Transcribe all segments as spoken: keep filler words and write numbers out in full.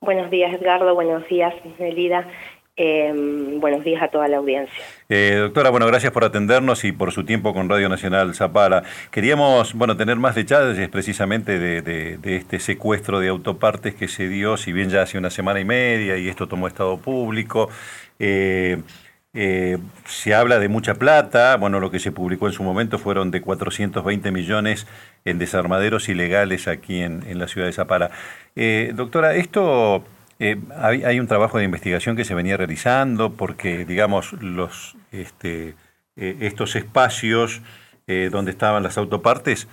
Buenos días, Edgardo. Buenos días, Nelida. Eh, buenos días a toda la audiencia. Eh, doctora, bueno, gracias por atendernos y por su tiempo con Radio Nacional Zapala. Queríamos, bueno, tener más detalles precisamente de, de, de este secuestro de autopartes que se dio, si bien ya hace una semana y media y esto tomó estado público. Eh, eh, se habla de mucha plata. Bueno, lo que se publicó en su momento fueron de cuatrocientos veinte millones en desarmaderos ilegales aquí en, en la ciudad de Zapala. Eh, doctora, esto... Eh, hay, hay un trabajo de investigación que se venía realizando porque, digamos, los este, eh, estos espacios eh, donde estaban las autopartes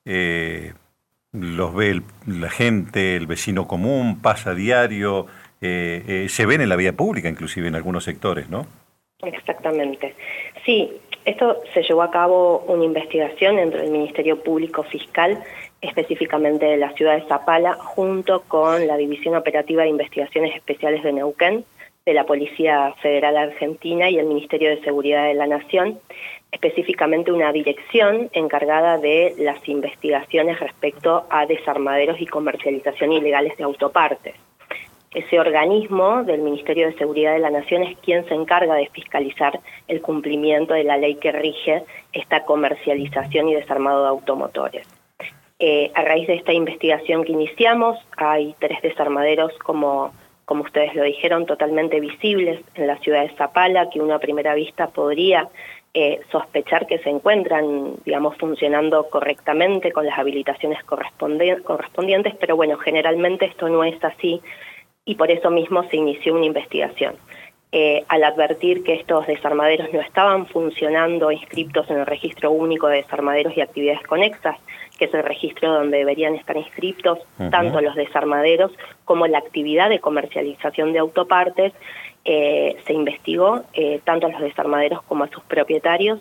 eh, los ve el- la gente, el vecino común, pasa a diario, eh, eh, se ven en la vía pública, inclusive en algunos sectores, ¿no? Exactamente. Sí, esto se llevó a cabo una investigación entre el Ministerio Público Fiscal, específicamente de la ciudad de Zapala, junto con la División Operativa de Investigaciones Especiales de Neuquén, de la Policía Federal Argentina y el Ministerio de Seguridad de la Nación, específicamente una dirección encargada de las investigaciones respecto a desarmaderos y comercialización ilegales de autopartes. Ese organismo del Ministerio de Seguridad de la Nación es quien se encarga de fiscalizar el cumplimiento de la ley que rige esta comercialización y desarmado de automotores. Eh, a raíz de esta investigación que iniciamos, hay tres desarmaderos, como, como ustedes lo dijeron, totalmente visibles en la ciudad de Zapala, que uno a primera vista podría eh, sospechar que se encuentran, digamos, funcionando correctamente con las habilitaciones correspondi- correspondientes, pero bueno, generalmente esto no es así, y por eso mismo se inició una investigación. Eh, al advertir que estos desarmaderos no estaban funcionando inscriptos en el Registro Único de Desarmaderos y Actividades Conexas, que es el registro donde deberían estar inscriptos uh-huh. tanto los desarmaderos como la actividad de comercialización de autopartes, eh, se investigó eh, tanto a los desarmaderos como a sus propietarios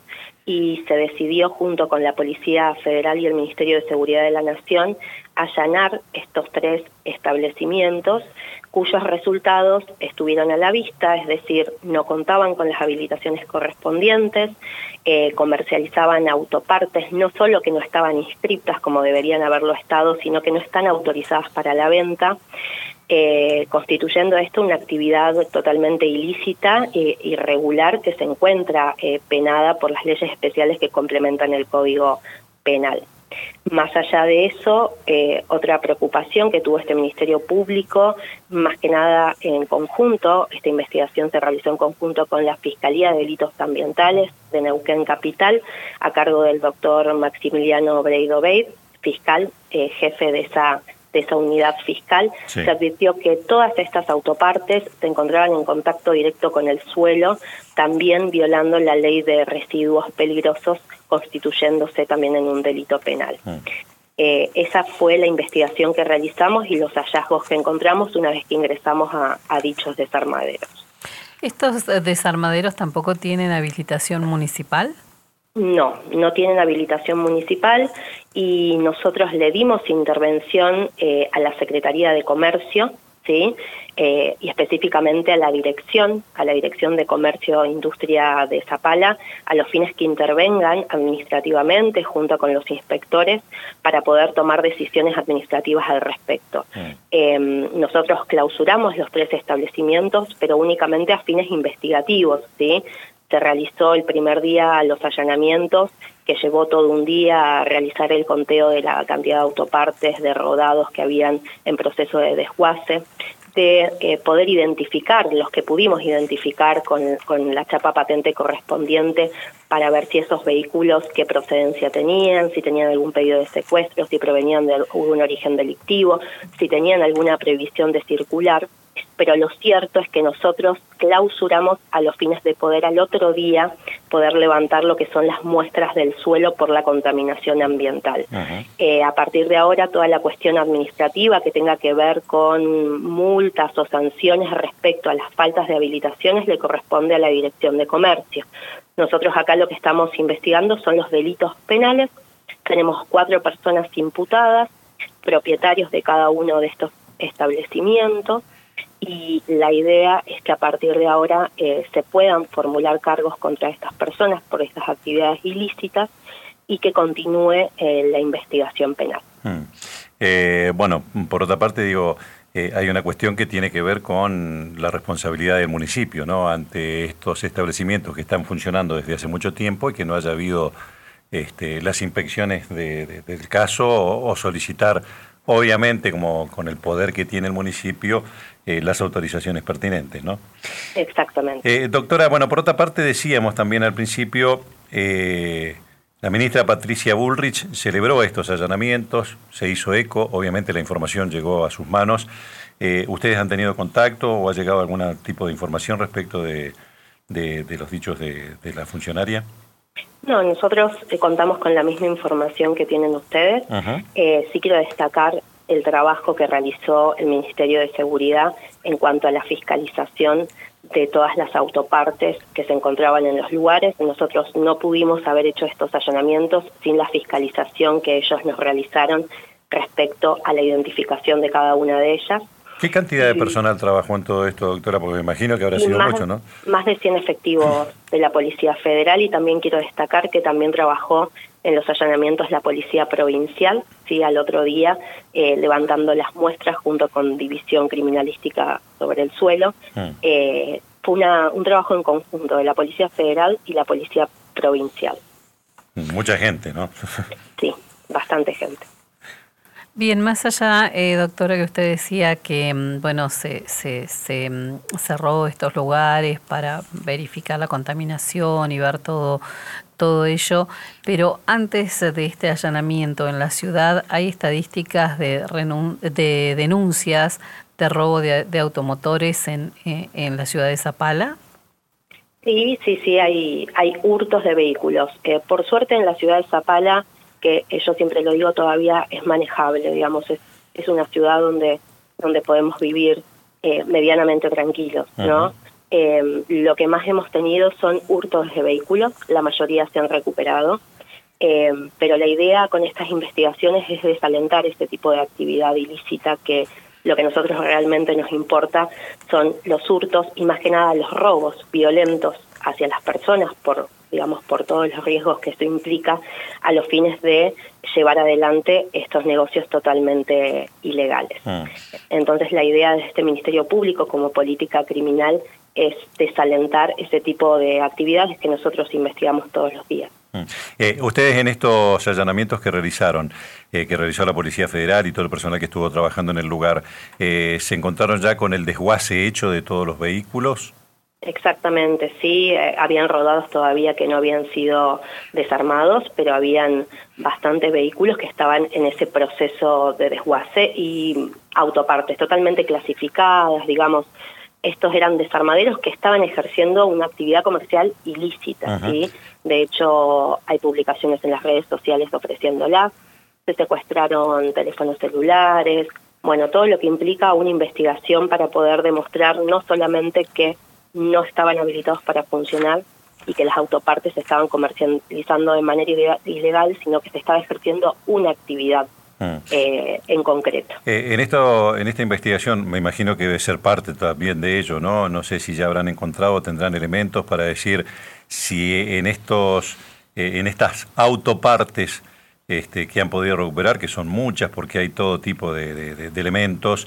y se decidió junto con la Policía Federal y el Ministerio de Seguridad de la Nación allanar estos tres establecimientos cuyos resultados estuvieron a la vista, es decir, no contaban con las habilitaciones correspondientes, eh, comercializaban autopartes no solo que no estaban inscriptas como deberían haberlo estado, sino que no están autorizadas para la venta, eh, constituyendo esto una actividad totalmente ilícita e irregular que se encuentra eh, penada por las leyes especiales que complementan el Código Penal. Más allá de eso, eh, otra preocupación que tuvo este Ministerio Público, más que nada en conjunto, esta investigación se realizó en conjunto con la Fiscalía de Delitos Ambientales de Neuquén Capital, a cargo del doctor Maximiliano Breido Beid, fiscal, eh, jefe de esa de esa unidad fiscal, sí. Se advirtió que todas estas autopartes se encontraban en contacto directo con el suelo, también violando la ley de residuos peligrosos, constituyéndose también en un delito penal. Mm. Eh, esa fue la investigación que realizamos y los hallazgos que encontramos una vez que ingresamos a, a dichos desarmaderos. ¿Estos desarmaderos tampoco tienen habilitación municipal? No, no tienen habilitación municipal y nosotros le dimos intervención eh, a la Secretaría de Comercio, ¿sí? Eh, y específicamente a la dirección, a la Dirección de Comercio e Industria de Zapala, a los fines que intervengan administrativamente junto con los inspectores para poder tomar decisiones administrativas al respecto. Mm. Eh, nosotros clausuramos los tres establecimientos, pero únicamente a fines investigativos, ¿sí? Se realizó el primer día los allanamientos, que llevó todo un día a realizar el conteo de la cantidad de autopartes, de rodados que habían en proceso de desguace, de eh, poder identificar, los que pudimos identificar con, con la chapa patente correspondiente, para ver si esos vehículos qué procedencia tenían, si tenían algún pedido de secuestro, si provenían de algún origen delictivo, si tenían alguna previsión de circular. Pero lo cierto es que nosotros clausuramos a los fines de poder al otro día poder levantar lo que son las muestras del suelo por la contaminación ambiental. Uh-huh. Eh, a partir de ahora, toda la cuestión administrativa que tenga que ver con multas o sanciones respecto a las faltas de habilitaciones le corresponde a la Dirección de Comercio. Nosotros acá lo que estamos investigando son los delitos penales. Tenemos cuatro personas imputadas, propietarios de cada uno de estos establecimientos, y la idea es que a partir de ahora eh, se puedan formular cargos contra estas personas por estas actividades ilícitas y que continúe eh, la investigación penal. Hmm. Eh, bueno, por otra parte, digo, eh, hay una cuestión que tiene que ver con la responsabilidad del municipio, ¿no? Ante estos establecimientos que están funcionando desde hace mucho tiempo y que no haya habido este, las inspecciones de, de, del caso o, o solicitar, obviamente, como con el poder que tiene el municipio, eh, las autorizaciones pertinentes, ¿no? Exactamente. Eh, doctora, bueno, por otra parte decíamos también al principio, eh, la ministra Patricia Bullrich celebró estos allanamientos, se hizo eco, obviamente la información llegó a sus manos. Eh, ¿Ustedes han tenido contacto o ha llegado algún tipo de información respecto de, de, de los dichos de, de la funcionaria? No, nosotros eh, contamos con la misma información que tienen ustedes. Uh-huh. Eh, sí quiero destacar el trabajo que realizó el Ministerio de Seguridad en cuanto a la fiscalización de todas las autopartes que se encontraban en los lugares. Nosotros no pudimos haber hecho estos allanamientos sin la fiscalización que ellos nos realizaron respecto a la identificación de cada una de ellas. ¿Qué cantidad de personal trabajó en todo esto, doctora? Porque me imagino que habrá sido más, mucho, ¿no? Más de cien efectivos de la Policía Federal, y también quiero destacar que también trabajó en los allanamientos la Policía Provincial, sí, al otro día, eh, levantando las muestras junto con División Criminalística sobre el Suelo. Mm. Eh, fue una, un trabajo en conjunto de la Policía Federal y la Policía Provincial. Mucha gente, ¿no? Sí, bastante gente. Bien, más allá, eh, doctora, que usted decía que, bueno, se, se, se cerró estos lugares para verificar la contaminación y ver todo, todo ello, pero antes de este allanamiento en la ciudad, ¿hay estadísticas de, renun- de denuncias de robo de, de automotores en, en la ciudad de Zapala? Sí, sí, sí, hay, hay hurtos de vehículos. Eh, por suerte en la ciudad de Zapala, que yo siempre lo digo, todavía es manejable, digamos, es, es una ciudad donde, donde podemos vivir eh, medianamente tranquilos, ¿no? Uh-huh. Eh, lo que más hemos tenido son hurtos de vehículos, la mayoría se han recuperado, eh, pero la idea con estas investigaciones es desalentar este tipo de actividad ilícita, que lo que a nosotros realmente nos importa son los hurtos y más que nada los robos violentos hacia las personas por digamos, por todos los riesgos que esto implica, a los fines de llevar adelante estos negocios totalmente ilegales. Mm. Entonces, la idea de este Ministerio Público como política criminal es desalentar ese tipo de actividades que nosotros investigamos todos los días. Mm. Eh, ustedes en estos allanamientos que realizaron, eh, que realizó la Policía Federal y todo el personal que estuvo trabajando en el lugar, eh, ¿se encontraron ya con el desguace hecho de todos los vehículos? Exactamente, sí, eh, habían rodados todavía que no habían sido desarmados, pero habían bastantes vehículos que estaban en ese proceso de desguace y autopartes totalmente clasificadas, digamos, estos eran desarmaderos que estaban ejerciendo una actividad comercial ilícita, uh-huh. ¿sí? De hecho, hay publicaciones en las redes sociales ofreciéndolas, se secuestraron teléfonos celulares, bueno, todo lo que implica una investigación para poder demostrar no solamente que no estaban habilitados para funcionar y que las autopartes se estaban comercializando de manera ilegal, sino que se estaba ejerciendo una actividad mm. eh, en concreto. Eh, en esto, en esta investigación, me imagino que debe ser parte también de ello, ¿no? No sé si ya habrán encontrado o tendrán elementos para decir si en estos, eh, en estas autopartes este, que han podido recuperar, que son muchas porque hay todo tipo de, de, de elementos,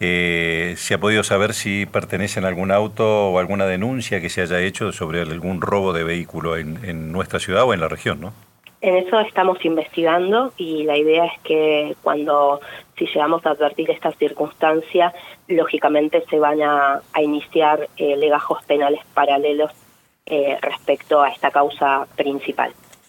Eh, ¿se ha podido saber si pertenecen a algún auto o alguna denuncia que se haya hecho sobre algún robo de vehículo en, en nuestra ciudad o en la región, ¿no? En eso estamos investigando y la idea es que cuando, si llegamos a advertir esta circunstancia, lógicamente se van a, a iniciar eh, legajos penales paralelos eh, respecto a esta causa principal.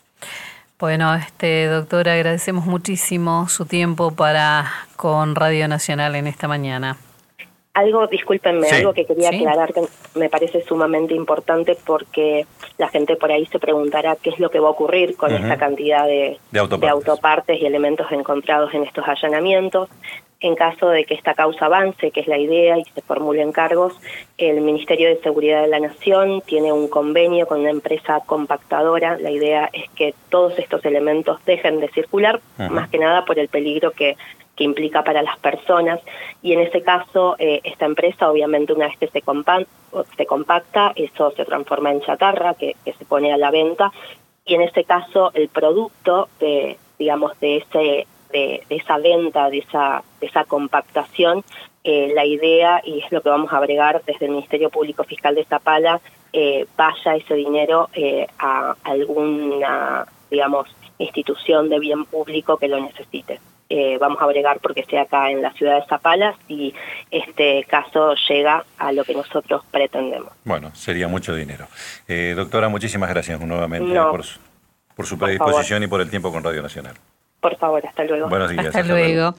Bueno, este doctora, agradecemos muchísimo su tiempo para con Radio Nacional en esta mañana. Algo, discúlpenme, sí. algo que quería sí. aclarar que me parece sumamente importante porque la gente por ahí se preguntará qué es lo que va a ocurrir con uh-huh. esta cantidad de, de, autopartes. de autopartes y elementos encontrados en estos allanamientos. En caso de que esta causa avance, que es la idea, y se formulen cargos, el Ministerio de Seguridad de la Nación tiene un convenio con una empresa compactadora. La idea es que todos estos elementos dejen de circular, uh-huh. más que nada por el peligro que, que implica para las personas. Y en ese caso, eh, esta empresa, obviamente, una vez que se, compa- se compacta, eso se transforma en chatarra, que, que se pone a la venta. Y en ese caso, el producto de, digamos, de ese... De, de esa venta, de esa, de esa compactación, eh, la idea, y es lo que vamos a bregar desde el Ministerio Público Fiscal de Zapala, eh, vaya ese dinero eh, a alguna, digamos, institución de bien público que lo necesite. Eh, vamos a bregar porque sea acá en la ciudad de Zapala si este caso llega a lo que nosotros pretendemos. Bueno, sería mucho dinero. Eh, doctora, muchísimas gracias nuevamente no, por, su, por su predisposición por y por el tiempo con Radio Nacional. Por favor, hasta luego. Buenos días. Hasta, hasta luego. luego.